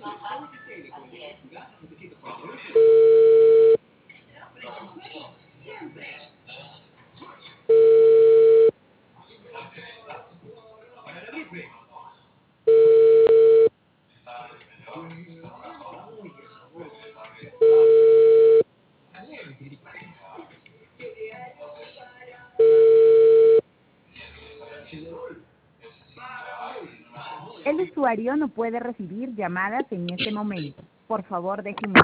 Así es. El usuario no puede recibir llamadas en este momento. Por favor, deje un